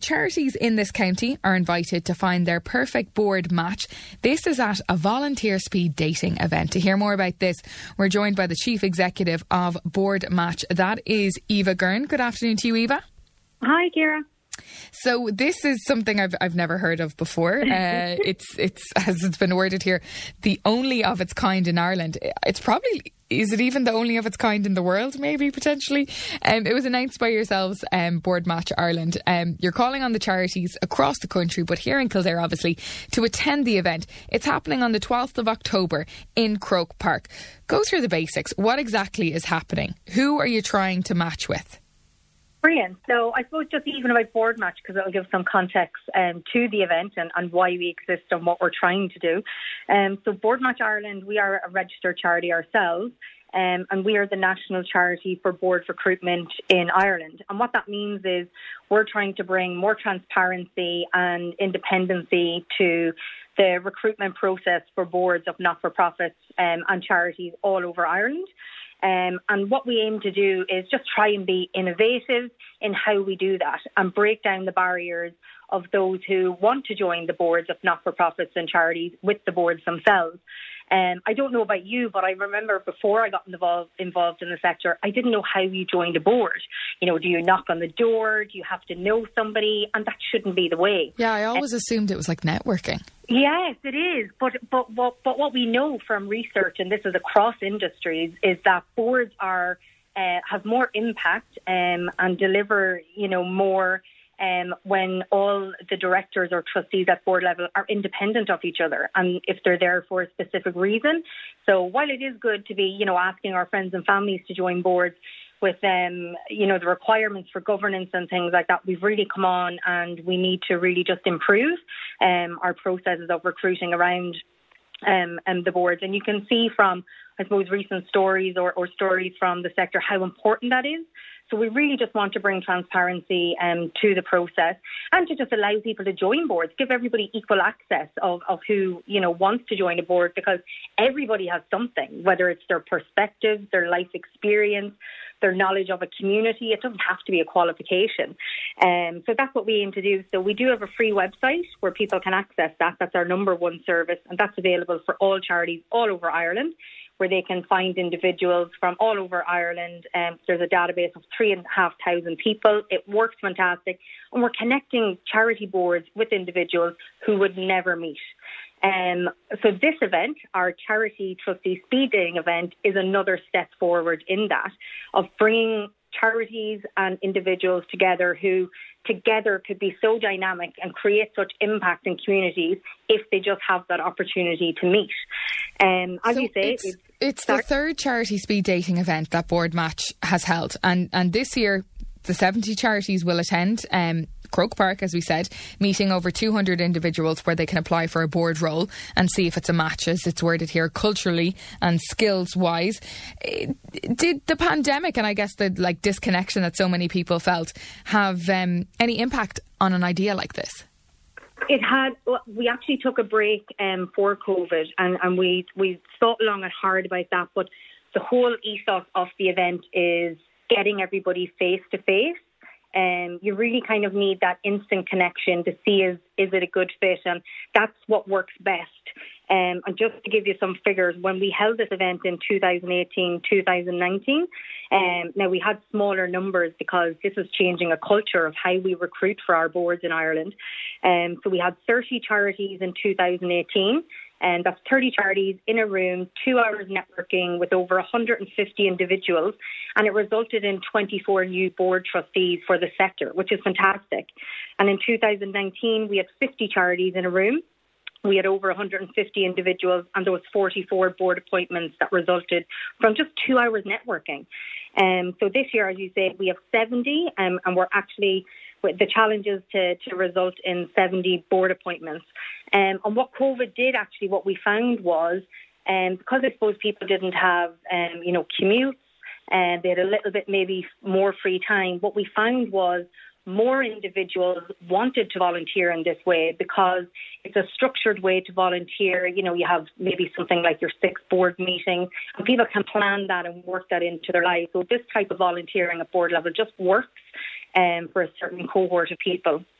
charities in this county are invited to find their perfect board match. This is at a volunteer speed dating event. To hear more about this, we're joined by the Chief Executive of Board Match. That is Eva Gurn. Good afternoon to you, Eva. Hi, Ciara. So this is something I've never heard of before. It's as it's been worded here, the only of its kind in Ireland. It's probably, is it even the only of its kind in the world? Maybe potentially. It was announced by yourselves, Board Match Ireland. You're calling on the charities across the country, but here in Kildare, obviously, to attend the event. It's happening on the 12th of October in Croke Park. Go through the basics. What exactly is happening? Who are you trying to match with? Brilliant. So I suppose just even about Board Match, because it'll give some context to the event and why we exist and what we're trying to do. So Board Match Ireland, we are a registered charity ourselves, and we are the national charity for board recruitment in Ireland. And what that means is we're trying to bring more transparency and independency to the recruitment process for boards of not-for-profits and charities all over Ireland. And what we aim to do is just try and be innovative in how we do that and break down the barriers of those who want to join the boards of not-for-profits and charities with the boards themselves. I don't know about you, but I remember before I got involved in the sector, I didn't know how you joined a board. You know, do you knock on the door? Do you have to know somebody? And that shouldn't be the way. Yeah, I always assumed it was like networking. Yes, it is. But what we know from research, and this is across industries, is that boards are have more impact and deliver, more when all the directors or trustees at board level are independent of each other and if they're there for a specific reason. So while it is good to be, asking our friends and families to join boards with, the requirements for governance and things like that, we've really come on and we need to really just improve our processes of recruiting around the boards. And you can see from, I suppose, recent stories or stories from the sector how important that is. So we really just want to bring transparency to the process and to just allow people to join boards, give everybody equal access of who, wants to join a board, because everybody has something, whether it's their perspective, their life experience, their knowledge of a community. It doesn't have to be a qualification. So that's what we aim to do. So we do have a free website where people can access that. That's our number one service, and that's available for all charities all over Ireland, where they can find individuals from all over Ireland. There's a database of 3,500 people. It works fantastic. And we're connecting charity boards with individuals who would never meet. So this event, our Charity Trustee Speed Dating event, is another step forward in that, of bringing charities and individuals together who together could be so dynamic and create such impact in communities if they just have that opportunity to meet. As you say, it's the third Charity Speed Dating event that Board Match has held, and this year the 70 charities will attend Croke Park, as we said, meeting over 200 individuals where they can apply for a board role and see if it's a match, as it's worded here, culturally and skills-wise. Did the pandemic and I guess the disconnection that so many people felt have any impact on an idea like this? It had. We actually took a break for COVID and we thought long and hard about that, but the whole ethos of the event is getting everybody face to face. You really kind of need that instant connection to see is it a good fit, and that's what works best. And just to give you some figures, when we held this event in 2018, 2019, now we had smaller numbers because this is changing a culture of how we recruit for our boards in Ireland. So we had 30 charities in 2018. And that's 30 charities in a room, 2 hours networking with over 150 individuals. And it resulted in 24 new board trustees for the sector, which is fantastic. And in 2019, we had 50 charities in a room. We had over 150 individuals, and there was 44 board appointments that resulted from just 2 hours networking. So this year, as you say, we have 70, and we're actually, the challenge is to result in 70 board appointments. And what COVID did, actually, what we found was, because I suppose people didn't have, commutes, and they had a little bit maybe more free time, what we found was more individuals wanted to volunteer in this way because it's a structured way to volunteer. You have maybe something like your 6th board meeting, and people can plan that and work that into their life. So this type of volunteering at board level just works for a certain cohort of people.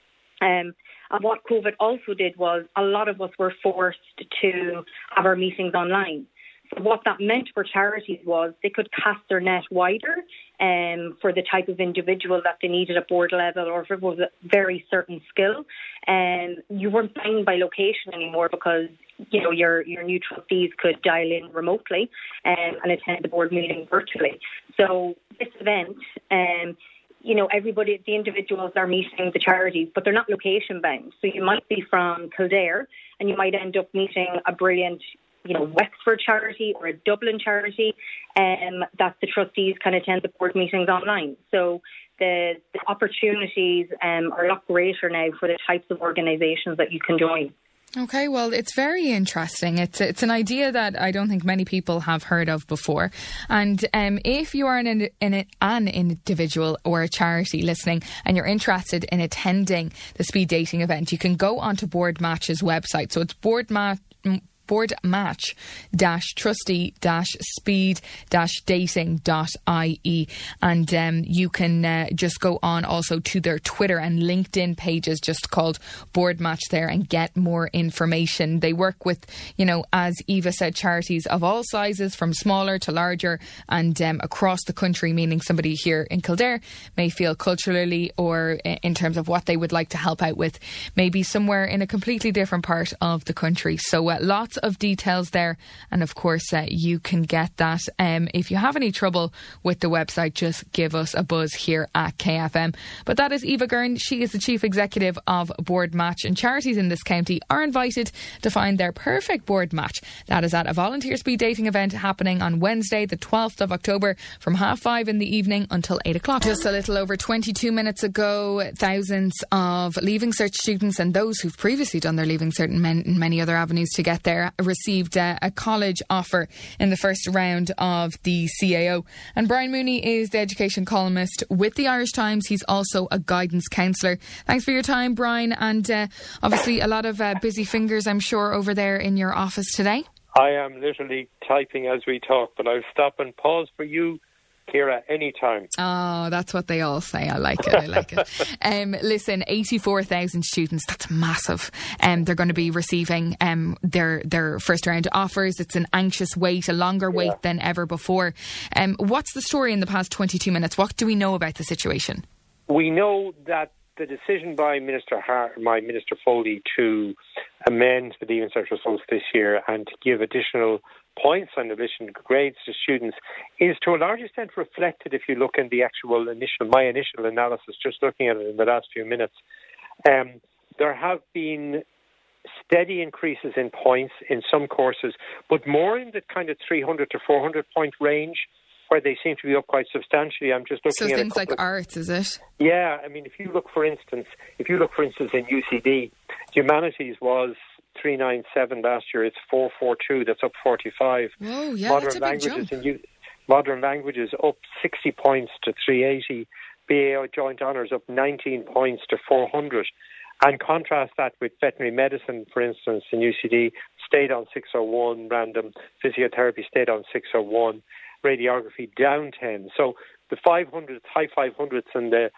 And what COVID also did was a lot of us were forced to have our meetings online. So what that meant for charities was they could cast their net wider for the type of individual that they needed at board level, or if it was a very certain skill. You weren't bound by location anymore because your new trustees could dial in remotely and attend the board meeting virtually. So this event, everybody, the individuals are meeting the charities, but they're not location bound. So you might be from Kildare and you might end up meeting a brilliant Wexford charity or a Dublin charity, that the trustees can attend the board meetings online. So the opportunities are a lot greater now for the types of organisations that you can join. Okay, well, it's very interesting. It's an idea that I don't think many people have heard of before. And if you are an individual or a charity listening and you're interested in attending the speed dating event, you can go onto Board Match's website. So it's boardmatch-trustee-speed-dating.ie, and you can just go on also to their Twitter and LinkedIn pages just called Board Match there and get more information. They work with, as Eva said, charities of all sizes, from smaller to larger, and across the country, meaning somebody here in Kildare may feel culturally or in terms of what they would like to help out with, maybe somewhere in a completely different part of the country. So lots of details there, and of course you can get that. If you have any trouble with the website, just give us a buzz here at KFM. But that is Eva Gurn. She is the Chief Executive of Board Match, and charities in this county are invited to find their perfect board match. That is at a volunteer speed dating event happening on Wednesday the 12th of October from 5:30 in the evening until 8 o'clock. Just a little over 22 minutes ago, thousands of Leaving Cert students and those who've previously done their Leaving Cert in many other avenues to get there received a college offer in the first round of the CAO. And Brian Mooney is the education columnist with the Irish Times. He's also a guidance counsellor. Thanks for your time, Brian, and obviously a lot of busy fingers, I'm sure, over there in your office today. I am literally typing as we talk, but I'll stop and pause for you, Ciara, anytime. Oh, that's what they all say. I like it. Listen, 84,000 students, that's massive. They're going to be receiving their first round offers. It's an anxious wait, a longer wait than ever before. What's the story in the past 22 minutes? What do we know about the situation? We know that the decision by Minister Foley to amend the Leaving Cert results this year and to give additional points on additional grades to students is to a large extent reflected if you look in the actual my initial analysis, just looking at it in the last few minutes. There have been steady increases in points in some courses, but more in the kind of 300 to 400 point range, where they seem to be up quite substantially. I'm just looking at things like arts, is it? Yeah, I mean, if you look for instance in UCD, humanities was 397 last year. It's 442. That's up 45. Oh, yeah, that's a big jump. Modern languages up 60 points to 380. BA Joint Honours up 19 points to 400. And contrast that with veterinary medicine, for instance, in UCD, stayed on 601. Random physiotherapy stayed on 601. Radiography down 10. So the 500s, high 500s, and the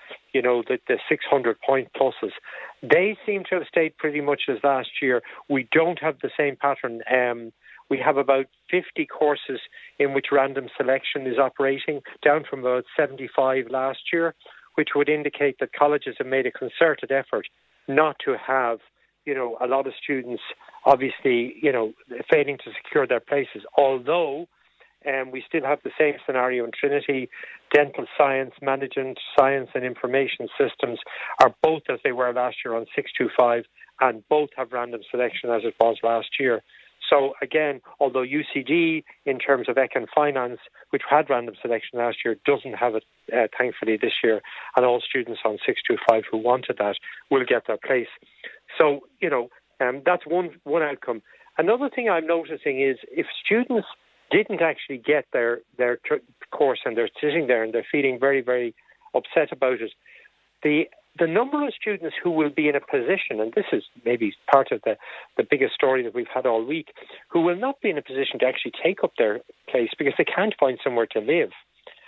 600 point pluses, they seem to have stayed pretty much as last year. We don't have the same pattern. We have about 50 courses in which random selection is operating, down from about 75 last year, which would indicate that colleges have made a concerted effort not to have, a lot of students obviously, failing to secure their places, although we still have the same scenario in Trinity. Dental science, management science and information systems are both as they were last year on 625, and both have random selection as it was last year. So again, although UCD in terms of Econ Finance, which had random selection last year, doesn't have it thankfully this year, and all students on 625 who wanted that will get their place. So, that's one outcome. Another thing I'm noticing is if students didn't actually get their course and they're sitting there and they're feeling very, very upset about it, the number of students who will be in a position, and this is maybe part of the biggest story that we've had all week, who will not be in a position to actually take up their place because they can't find somewhere to live.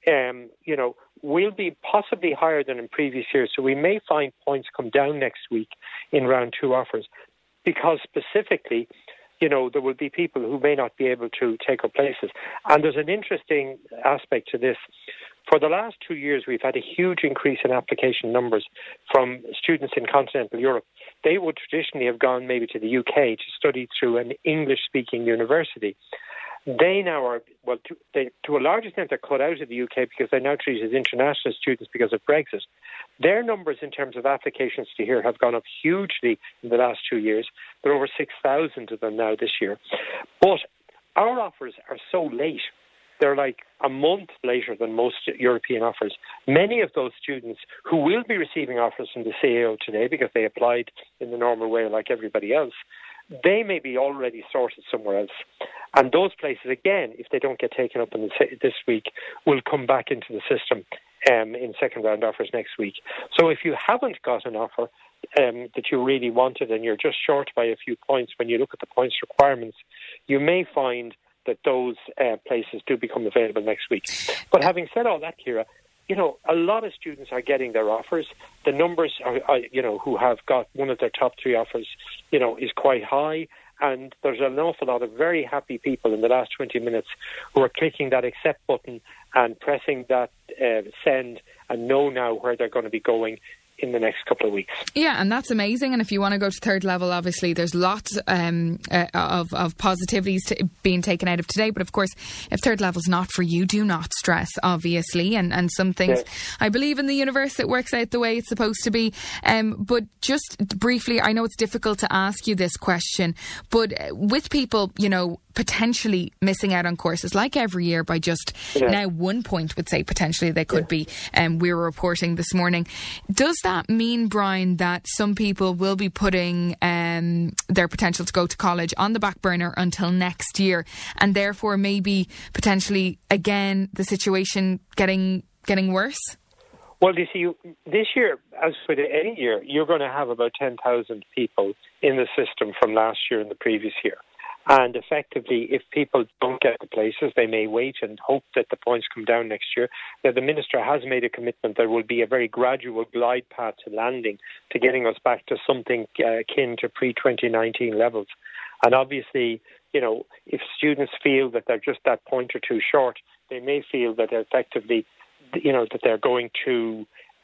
will be possibly higher than in previous years. So we may find points come down next week in round 2 offers, because specifically, there will be people who may not be able to take up places. And there's an interesting aspect to this. For the last 2 years, we've had a huge increase in application numbers from students in continental Europe. They would traditionally have gone maybe to the UK to study through an English-speaking university. They now are, to a large extent, they're cut out of the UK because they're now treated as international students because of Brexit. Their numbers in terms of applications to here have gone up hugely in the last 2 years. There are over 6,000 of them now this year. But our offers are so late. They're like a month later than most European offers. Many of those students who will be receiving offers from the CAO today because they applied in the normal way like everybody else, they may be already sorted somewhere else. And those places, again, if they don't get taken up this week, will come back into the system in second round offers next week. So if you haven't got an offer that you really wanted and you're just short by a few points when you look at the points requirements, you may find that those places do become available next week. But having said all that, Ciara, a lot of students are getting their offers. The numbers are who have got one of their top 3 offers, is quite high. And there's an awful lot of very happy people in the last 20 minutes who are clicking that accept button and pressing that send and know now where they're going to be going in the next couple of weeks. Yeah, and that's amazing. And if you want to go to third level, obviously there's lots of positivities being taken out of today. But of course, if third level's not for you, do not stress, obviously. And some things, I believe in the universe, it works out the way it's supposed to be. But just briefly, I know it's difficult to ask you this question, but with people, potentially missing out on courses like every year by just now 1 point, would say potentially they could be. We were reporting this morning. Does that mean, Brian, that some people will be putting their potential to go to college on the back burner until next year, and therefore maybe potentially again the situation getting worse? Well, you see, this year, as with any year, you're going to have about 10,000 people in the system from last year and the previous year. And effectively, if people don't get the places, they may wait and hope that the points come down next year. Now, the Minister has made a commitment there will be a very gradual glide path to landing, to getting us back to something akin to pre-2019 levels. And obviously, if students feel that they're just that point or two short, they may feel that effectively, that they're going to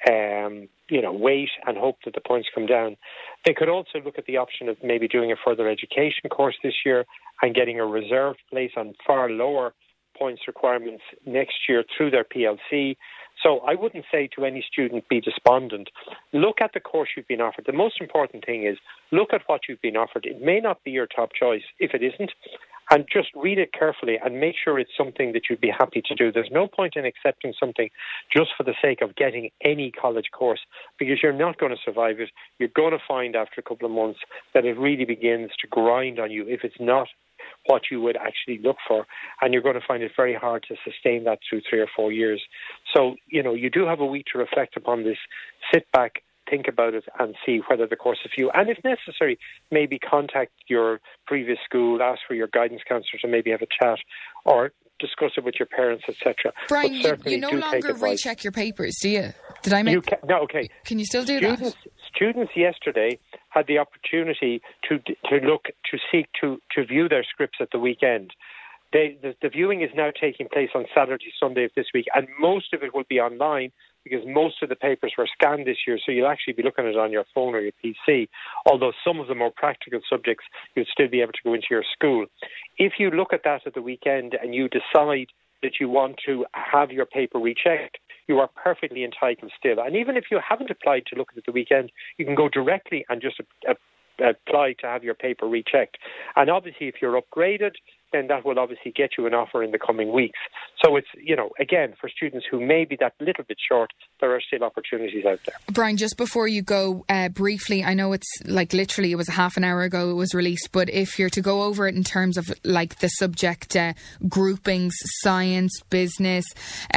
wait and hope that the points come down. They could also look at the option of maybe doing a further education course this year and getting a reserved place on far lower points requirements next year through their PLC. So I wouldn't say to any student, be despondent. Look at the course you've been offered. The most important thing is look at what you've been offered. It may not be your top choice if it isn't. And just read it carefully and make sure it's something that you'd be happy to do. There's no point in accepting something just for the sake of getting any college course, because you're not going to survive it. You're going to find after a couple of months that it really begins to grind on you if it's not what you would actually look for, and you're going to find it very hard to sustain that through 3 or 4 years. So, you do have a week to reflect upon this. Sit back, think about it and see whether the course is for you. And if necessary, maybe contact your previous school, ask for your guidance counsellor to maybe have a chat or discuss it with your parents, etc. Brian, you no longer recheck your papers, do you? Did I make... No, okay. Can you still do that? Students yesterday had the opportunity to seek to view their scripts at the weekend. The viewing is now taking place on Saturday, Sunday of this week, and most of it will be online because most of the papers were scanned this year, so you'll actually be looking at it on your phone or your PC, although some of the more practical subjects you'll still be able to go into your school. If you look at that at the weekend and you decide that you want to have your paper rechecked, you are perfectly entitled still. And even if you haven't applied to look at it at the weekend, you can go directly and just apply to have your paper rechecked. And obviously, if you're upgraded, then that will obviously get you an offer in the coming weeks. So it's, again, for students who may be that little bit short, there are still opportunities out there. Brian, just before you go, briefly, I know it's literally it was a half an hour ago it was released, but if you're to go over it in terms of the subject groupings, science, business,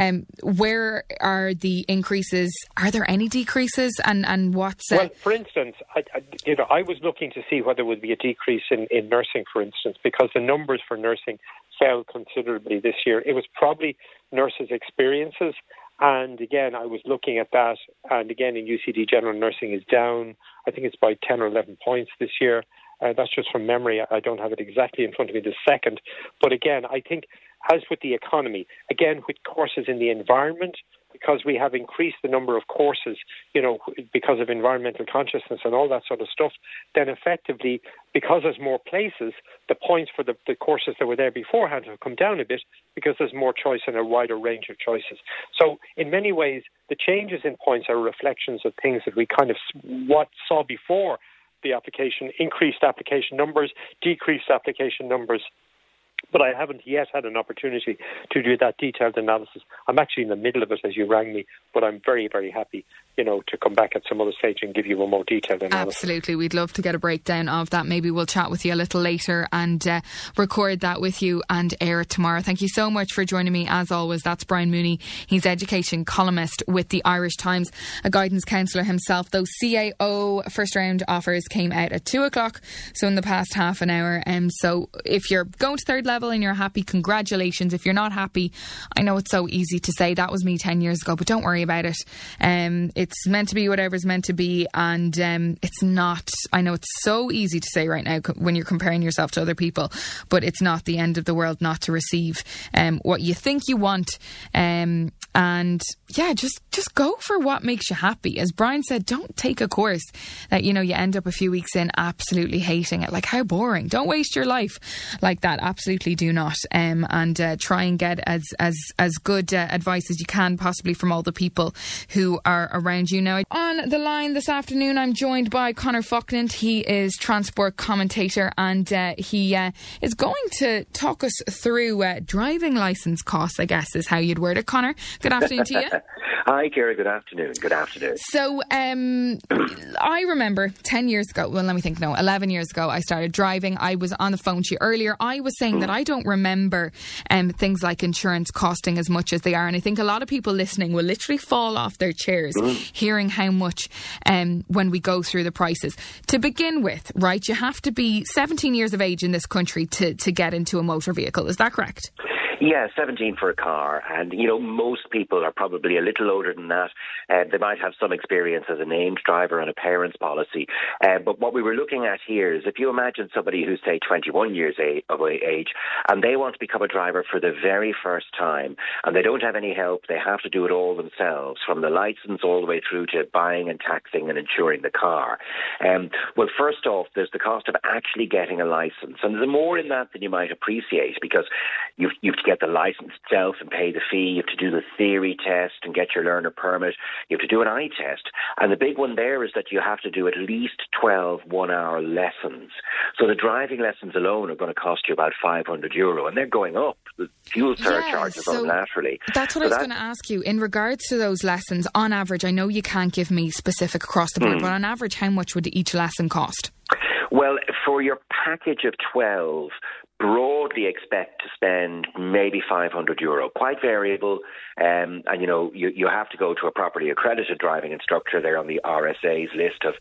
where are the increases? Are there any decreases? And what's... Well, for instance, I was looking to see whether there would be a decrease in nursing, for instance, because the numbers for nursing fell considerably this year. It was probably nurses' experiences. And again, I was looking at that. And again, in UCD, general nursing is down. I think it's by 10 or 11 points this year. That's just from memory. I don't have it exactly in front of me this second. But again, I think as with the economy, again, with courses in the environment, because we have increased the number of courses, because of environmental consciousness and all that sort of stuff, then effectively, because there's more places, the points for the courses that were there beforehand have come down a bit because there's more choice and a wider range of choices. So in many ways, the changes in points are reflections of things that we kind of saw before the application, increased application numbers, decreased application numbers. But I haven't yet had an opportunity to do that detailed analysis. I'm actually in the middle of it as you rang me, but I'm very, very happy, to come back at some other stage and give you a more detailed analysis. Absolutely. We'd love to get a breakdown of that. Maybe we'll chat with you a little later and record that with you and air it tomorrow. Thank you so much for joining me. As always, that's Brian Mooney. He's education columnist with the Irish Times, a guidance counsellor himself. Those CAO first round offers came out at 2:00, so in the past half an hour. So if you're going to third level and you're happy, congratulations. If you're not happy, I know it's so easy to say, that was me 10 years ago, but don't worry about it. It's meant to be whatever's meant to be, and it's not. I know it's so easy to say right now when you're comparing yourself to other people, but it's not the end of the world not to receive what you think you want. And yeah, just go for what makes you happy. As Brian said, don't take a course that you end up a few weeks in absolutely hating it. Like, how boring. Don't waste your life like that. Absolutely do not. And try and get as good advice as you can possibly from all the people who are around you. Now, on the line this afternoon, I'm joined by Conor Falkland. He is transport commentator, and he is going to talk us through driving licence costs, I guess is how you'd word it. Conor, good afternoon to you. Hi, Ciara. Good afternoon. Good afternoon. So, I remember 10 years ago, 11 years ago, I started driving. I was on the phone to you earlier. I was saying that I don't remember things like insurance costing as much as they are. And I think a lot of people listening will literally fall off their chairs hearing how much when we go through the prices. To begin with, right, you have to be 17 years of age in this country to get into a motor vehicle. Is that correct? Yeah, 17 for a car. And, most people are probably a little older than that. They might have some experience as a named driver on a parent's policy. But what we were looking at here is if you imagine somebody who's, say, 21 years of age, and they want to become a driver for the very first time, and they don't have any help, they have to do it all themselves, from the licence all the way through to buying and taxing and insuring the car. Well, first off, there's the cost of actually getting a licence. And there's more in that than you might appreciate, because you've to get the licence itself and pay the fee. You have to do the theory test and get your learner permit. You have to do an eye test. And the big one there is that you have to do at least 12 one-hour lessons. So the driving lessons alone are going to cost you about €500, and they're going up. The fuel surcharges on naturally. That's what I was going to ask you. In regards to those lessons, on average, I know you can't give me specific across the board, but on average, how much would each lesson cost? Well, for your package of 12, broadly expect to spend maybe €500, quite variable. And, you have to go to a properly accredited driving instructor. They're on the RSA's list of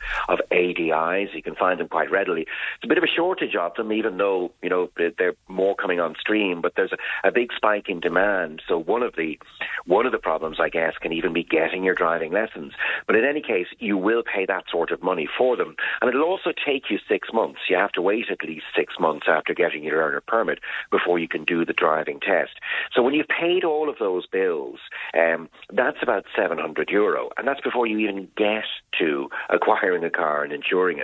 ADIs. You can find them quite readily. It's a bit of a shortage of them, even though, they're more coming on stream, but there's a big spike in demand. So one of the problems, I guess, can even be getting your driving lessons. But in any case, you will pay that sort of money for them. And it'll also take you 6 months. You have to wait at least 6 months after getting your learner permit before you can do the driving test. So when you've paid all of those bills, that's about €700, and that's before you even get to acquiring a car and insuring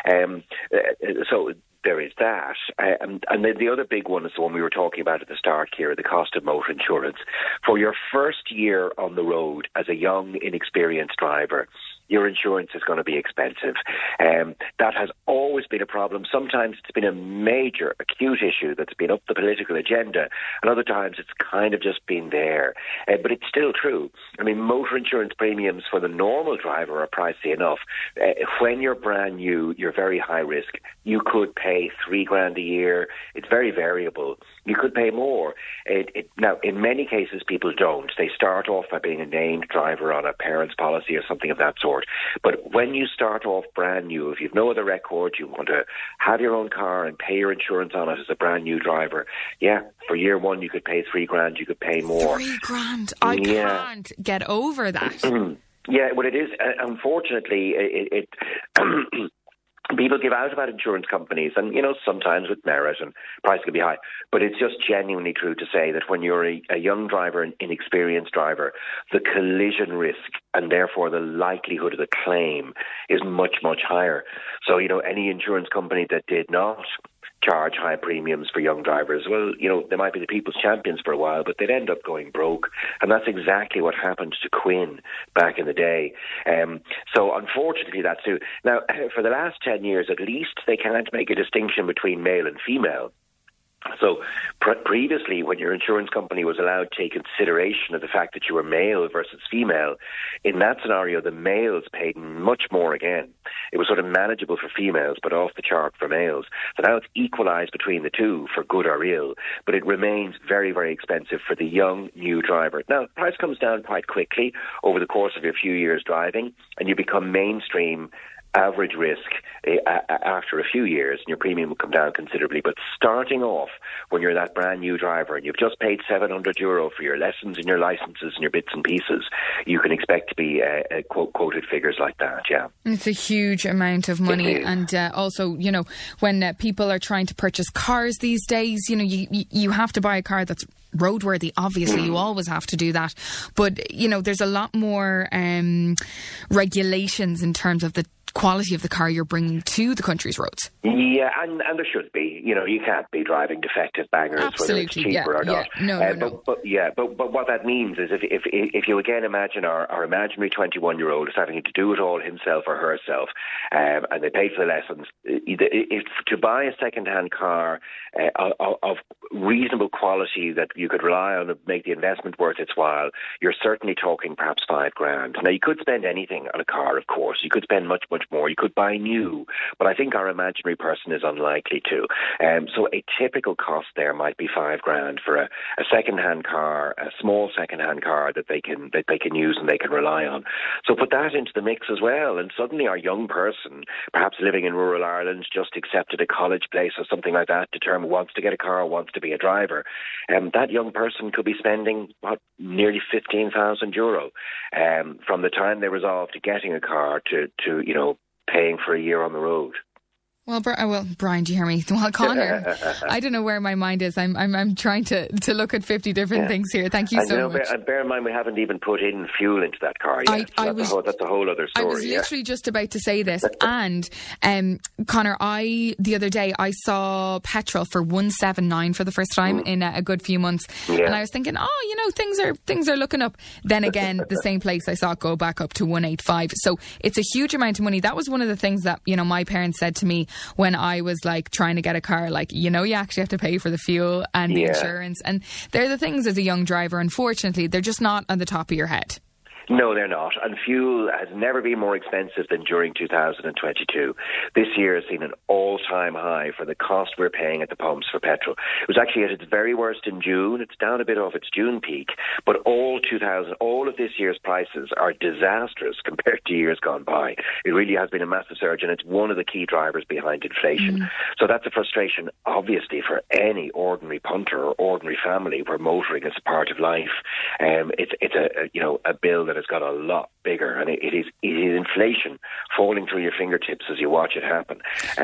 it. So there is that. And then the other big one is the one we were talking about at the start here, the cost of motor insurance. For your first year on the road as a young, inexperienced driver, your insurance is going to be expensive. That has always been a problem. Sometimes it's been a major, acute issue that's been up the political agenda, and other times it's kind of just been there. But it's still true. I mean, motor insurance premiums for the normal driver are pricey enough. When you're brand new, you're very high risk. You could pay $3,000 a year. It's very variable. You could pay more. Now, in many cases, people don't. They start off by being a named driver on a parent's policy or something of that sort. record. But when you start off brand new, if you've no other record, you want to have your own car and pay your insurance on it as a brand new driver, for year one you could pay $3,000, you could pay more. $3,000? I can't get over that. Yeah, well, it is. Unfortunately, it people give out about insurance companies, and, sometimes with merit, and price can be high. But it's just genuinely true to say that when you're a young driver, an inexperienced driver, the collision risk and therefore the likelihood of the claim is much, much higher. So, any insurance company that did not charge high premiums for young drivers, well, they might be the people's champions for a while, but they'd end up going broke. And that's exactly what happened to Quinn back in the day. So unfortunately, that's true. Now, for the last 10 years, at least, they can't make a distinction between male and female. So previously, when your insurance company was allowed to take consideration of the fact that you were male versus female, in that scenario, the males paid much more again. It was sort of manageable for females, but off the chart for males. So now it's equalised between the two, for good or ill, but it remains very, very expensive for the young, new driver. Now, the price comes down quite quickly over the course of your few years driving, and you become mainstream average risk after a few years, and your premium will come down considerably. But starting off, when you're that brand new driver and you've just paid €700 for your lessons and your licenses and your bits and pieces, you can expect to be quoted figures like that. Yeah, it's a huge amount of money. And also, when people are trying to purchase cars these days, you have to buy a car that's roadworthy. Obviously, you always have to do that. But, there's a lot more regulations in terms of the quality of the car you're bringing to the country's roads. Yeah, and there should be. You can't be driving defective bangers, absolutely, whether it's cheaper or not. No. But what that means is if you again imagine our imaginary 21-year-old is having to do it all himself or herself, and they pay for the lessons, if to buy a second-hand car of reasonable quality that you could rely on to make the investment worth its while, you're certainly talking perhaps $5,000. Now, you could spend anything on a car, of course. You could spend much, much more. You could buy new, but I think our imaginary person is unlikely to. So a typical cost there might be $5,000 for a second-hand car, a small second-hand car that they can use and they can rely on. So put that into the mix as well, and suddenly our young person, perhaps living in rural Ireland, just accepted a college place or something like that, wants to get a car, wants to be a driver, that young person could be spending nearly €15,000 from the time they resolve to getting a car to paying for a year on the road. Well, Brian, do you hear me? Well, Conor, I don't know where my mind is. I'm trying to look at 50 different things here. Thank you so much. Bear in mind, we haven't even put in fuel into that car yet. That's a whole other story. I was literally just about to say this. And, Conor, the other day, I saw petrol for $1.79 for the first time in a good few months. Yeah. And I was thinking, things are looking up. Then again, the same place I saw it go back up to $1.85. So it's a huge amount of money. That was one of the things that, my parents said to me when I was trying to get a car, you actually have to pay for the fuel and the insurance, and they're the things as a young driver, unfortunately, they're just not on the top of your head. No, they're not. And fuel has never been more expensive than during 2022. This year has seen an all-time high for the cost we're paying at the pumps for petrol. It was actually at its very worst in June. It's down a bit off its June peak. But all of this year's prices are disastrous compared to years gone by. It really has been a massive surge, and it's one of the key drivers behind inflation. So that's a frustration, obviously, for any ordinary punter or ordinary family where motoring is a part of life. It's a bill that has got a lot bigger, and it is inflation falling through your fingertips as you watch it happen.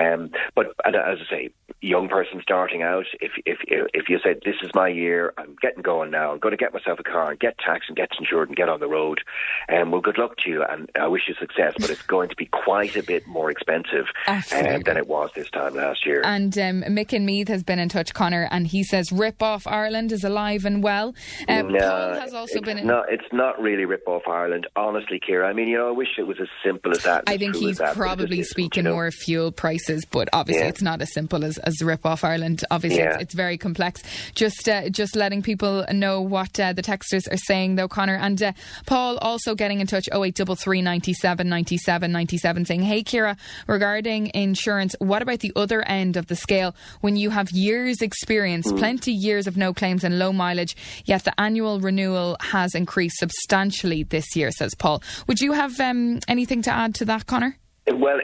But as I say, young person starting out, if you say, this is my year, I'm getting going now, I'm going to get myself a car and get taxed and get insured and get on the road, well, good luck to you, and I wish you success, but it's going to be quite a bit more expensive than it was this time last year. And Mick in Meath has been in touch, Conor, and he says Rip Off Ireland is alive and well. Paul has also been it's not really Rip Off Ireland, honestly, Ciara. I mean, I wish it was as simple as that. I think he's probably speaking more fuel prices, but obviously it's not as simple as as Rip Off Ireland. Obviously, it's very complex. Just letting people know what the texters are saying, though, Conor. And Paul also getting in touch, 0833 97 97 97, saying, hey, Ciara, regarding insurance, what about the other end of the scale when you have years experience, plenty years of no claims and low mileage, yet the annual renewal has increased substantially this year, says Paul. Would you have anything to add to that, Conor? Well,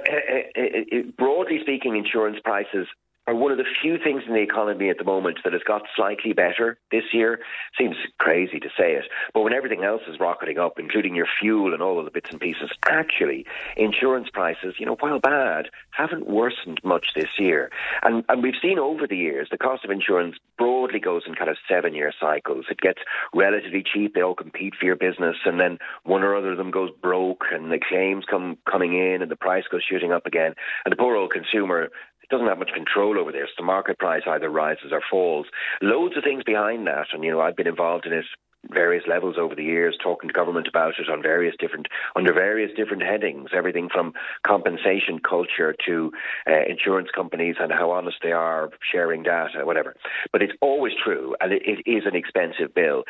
broadly speaking, insurance prices are one of the few things in the economy at the moment that has got slightly better this year. Seems crazy to say it, but when everything else is rocketing up, including your fuel and all of the bits and pieces, actually, insurance prices, while bad, haven't worsened much this year. And we've seen over the years, the cost of insurance broadly goes in kind of 7-year cycles. It gets relatively cheap, they all compete for your business, and then one or other of them goes broke, and the claims coming in, and the price goes shooting up again. And the poor old consumer doesn't have much control over this. The market price either rises or falls. Loads of things behind that, and I've been involved in it various levels over the years, talking to government about it under various different headings, everything from compensation culture to insurance companies and how honest they are sharing data, whatever. But it's always true, and it is an expensive bill.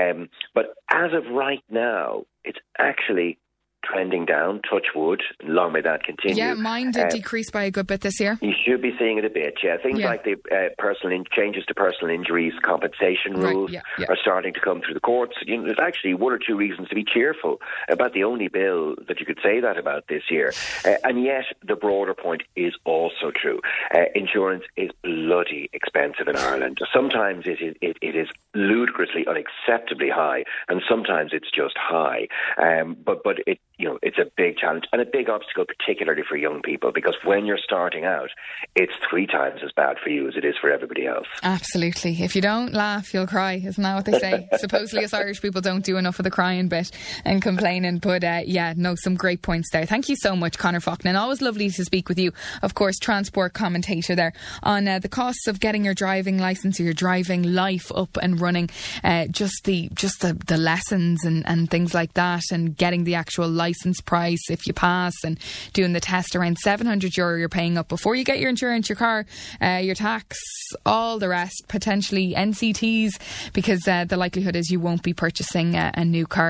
But as of right now, it's actually trending down, touch wood, long may that continue. Yeah, mine did decrease by a good bit this year. You should be seeing it a bit, yeah. Things like the changes to personal injuries compensation rules are starting to come through the courts. There's actually one or two reasons to be cheerful about the only bill that you could say that about this year. And yet, the broader point is also true. Insurance is bloody expensive in Ireland. Sometimes it is ludicrously, unacceptably high, and sometimes it's just high. But it's a big challenge and a big obstacle, particularly for young people, because when you're starting out, it's 3 times as bad for you as it is for everybody else. Absolutely. If you don't laugh, you'll cry. Isn't that what they say? Supposedly us Irish people don't do enough of the crying bit and complaining. But some great points there. Thank you so much, Conor Faughnan. Always lovely to speak with you. Of course, transport commentator there on the costs of getting your driving licence or your driving life up and running. Just the lessons and things like that, and getting the actual licence price if you pass, and doing the test. Around €700 you're paying up before you get your insurance, your car, your tax, all the rest, potentially NCTs, because the likelihood is you won't be purchasing a new car